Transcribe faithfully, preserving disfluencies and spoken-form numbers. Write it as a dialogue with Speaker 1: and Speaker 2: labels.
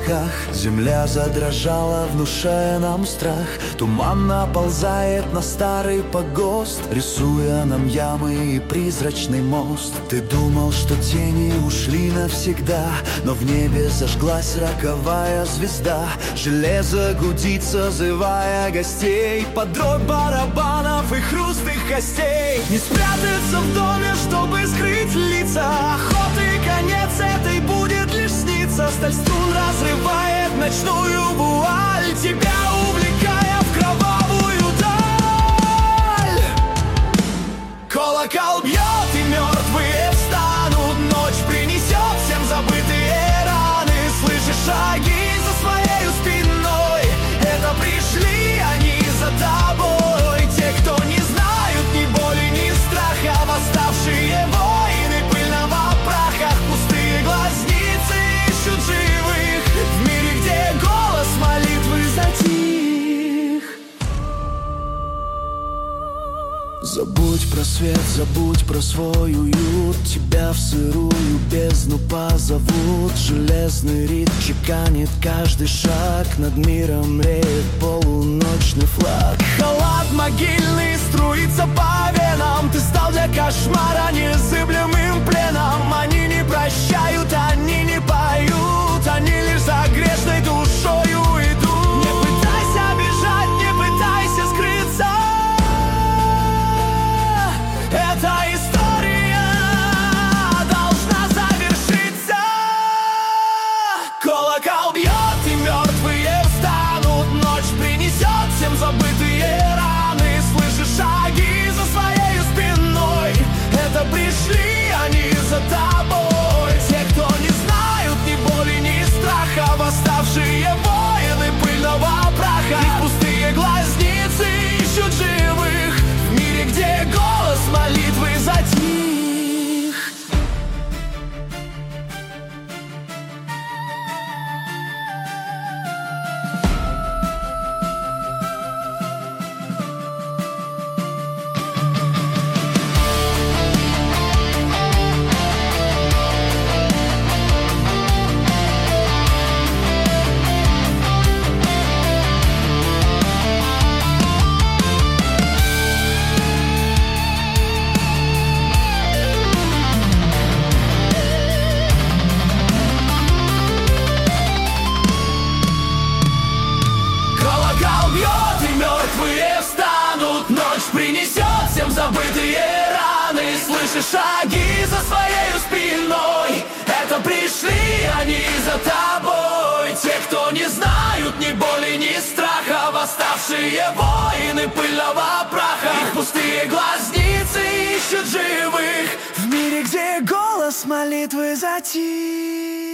Speaker 1: облаках. Земля задрожала, внушая нам страх. Туман наползает на старый погост, рисуя нам ямы и призрачный мост. Ты думал, что тени ушли навсегда, но в небе зажглась роковая звезда. Железо гудит, созывая гостей, под дробь барабанов и хруст их костей. Не спрятаться в доме, чтобы скрыть лица. Охоты конец этой будет лишь сниться. Сталь струн разрывает ночную вуаль, тебя увлекая в кровавую даль. Колокол бьет, и мертвые встанут. Ночь принесет всем забытые раны. Слышишь шаги за своей спиной. Это пришли они за тобой. Те, кто не знают ни боли, ни страха. Восставшие воины пыльного праха. Пустые глазницы ищут живых в мире, где голос молитвы затих. Забудь про свет, забудь про свой уют. Тебя в сырую бездну позовут. Железный ритм чеканит каждый шаг. Над миром реет полуночный флаг. Халат могильный струится по венам. Ты стал для кошмара незыблемым пленом. Они не прощают, они не поют. Они лишь за грешной душою идут. Не пытайся бежать, не пытайся скрыться. Эта история должна завершиться. Колокол бьет, и мертвые встанут. Ночь принесет всем забытые раны. Слышишь шаги за своей спиной. Это пришли они за тобой. Те, кто не знают ни боли, ни страха. Восставшие воины пыльного праха. Их пустые глазницы ищут живых в мире, где голос молитвы затих. Принесет всем забытые раны. Слышишь шаги за своей спиной. Это пришли они за тобой. Те, кто не знают ни боли, ни страха. Восставшие воины пыльного праха. Их пустые глазницы ищут живых в мире, где голос молитвы затих.